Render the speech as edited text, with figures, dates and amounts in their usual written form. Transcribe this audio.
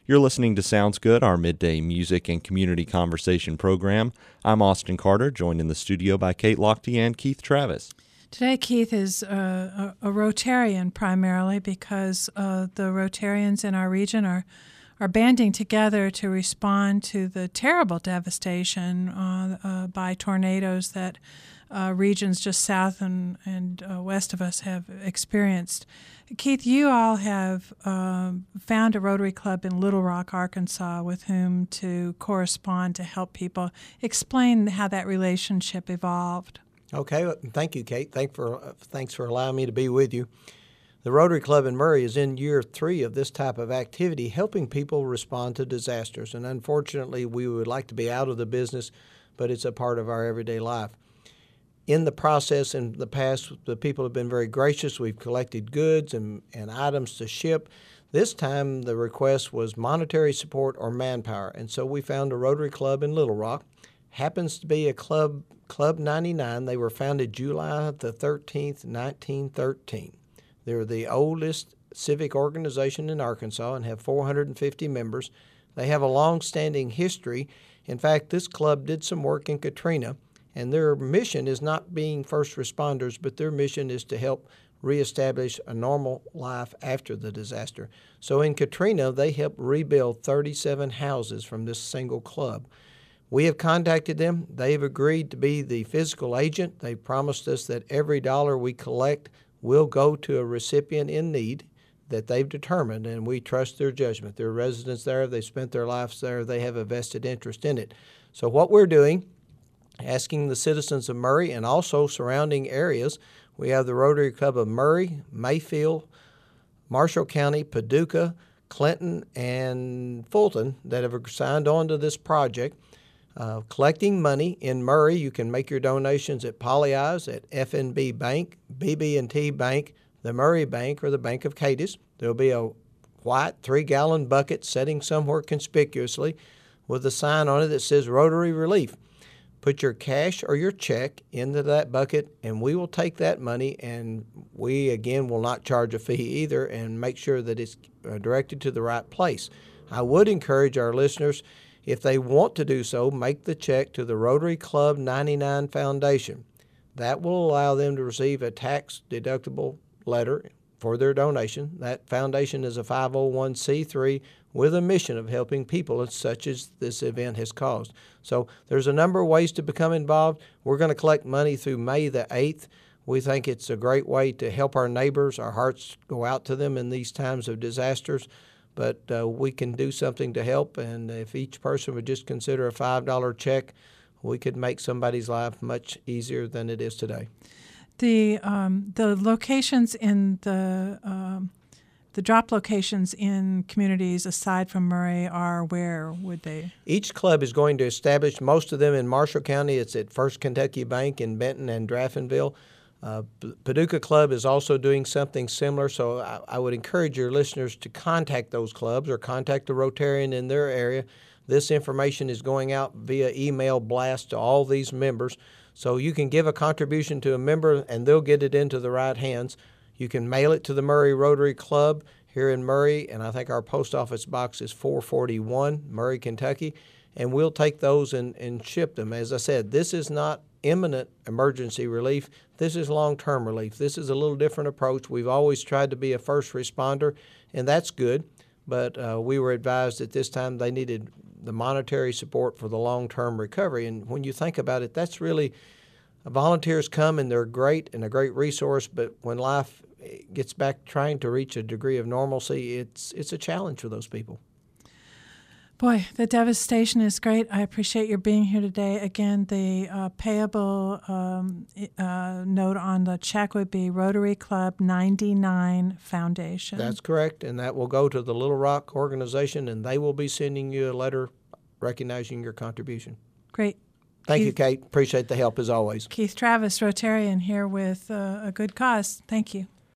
You're listening to Sounds Good, our midday music and community conversation program. I'm Austin Carter, joined in the studio by Kate Lochte and Keith Travis. Today, Keith is a Rotarian primarily because the Rotarians in our region are banding together to respond to the terrible devastation by tornadoes that regions just south and west of us have experienced. Keith, you all have found a Rotary Club in Little Rock, Arkansas, with whom to correspond to help people. Explain how that relationship evolved. Okay, thank you, Kate. Thanks for allowing me to be with you. The Rotary Club in Murray is in year 3 of this type of activity, helping people respond to disasters. And unfortunately, we would like to be out of the business, but it's a part of our everyday life. In the process, in the past, the people have been very gracious. We've collected goods and items to ship. This time, the request was monetary support or manpower. And so we found a Rotary Club in Little Rock. Happens to be a Club 99. They were founded July the 13th, 1913. They're the oldest civic organization in Arkansas and have 450 members. They have a long-standing history. In fact, this club did some work in Katrina, and their mission is not being first responders, but their mission is to help reestablish a normal life after the disaster. So in Katrina, they helped rebuild 37 houses from this single club. We have contacted them. They've agreed to be the physical agent. They promised us that every dollar we collect will go to a recipient in need that they've determined, and we trust their judgment. They're residents there. They spent their lives there. They have a vested interest in it. So what we're doing, asking the citizens of Murray and also surrounding areas, we have the Rotary Club of Murray, Mayfield, Marshall County, Paducah, Clinton, and Fulton that have signed on to this project. Collecting money in Murray, you can make your donations at Pollyeyes, at FNB Bank, BB&T Bank, the Murray Bank, or the Bank of Cadiz. There'll be a white 3-gallon bucket sitting somewhere conspicuously with a sign on it that says Rotary Relief. Put your cash or your check into that bucket, and we will take that money, and we, again, will not charge a fee either and make sure that it's directed to the right place. I would encourage our listeners, if they want to do so, make the check to the Rotary Club 99 Foundation. That will allow them to receive a tax-deductible letter for their donation. That foundation is a 501c3 with a mission of helping people such as this event has caused. So there's a number of ways to become involved. We're going to collect money through May the 8th. We think it's a great way to help our neighbors. Our hearts go out to them in these times of disasters. But we can do something to help, and if each person would just consider a $5 check, we could make somebody's life much easier than it is today. The locations in the drop locations in communities aside from Murray are where would they? Each club is going to establish, most of them in Marshall County. It's at First Kentucky Bank in Benton and Draftonville. Paducah Club is also doing something similar, so I would encourage your listeners to contact those clubs or contact the Rotarian in their area. This information is going out via email blast to all these members, so you can give a contribution to a member and they'll get it into the right hands. You can mail it to the Murray Rotary Club here in Murray, and I think our post office box is 441, Murray, Kentucky, and we'll take those and ship them. As I said, this is not imminent emergency relief. This is long-term relief. This is a little different approach. We've always tried to be a first responder, and that's good, but we were advised at this time they needed the monetary support for the long-term recovery. And when you think about it, that's really, volunteers come and they're great and a great resource, but when life gets back trying to reach a degree of normalcy, it's a challenge for those people. Boy, the devastation is great. I appreciate your being here today. Again, the payable note on the check would be Rotary Club 99 Foundation. That's correct, and that will go to the Little Rock organization, and they will be sending you a letter recognizing your contribution. Great. Thank you, Kate. Appreciate the help as always. Keith Travis, Rotarian, here with a good cause. Thank you.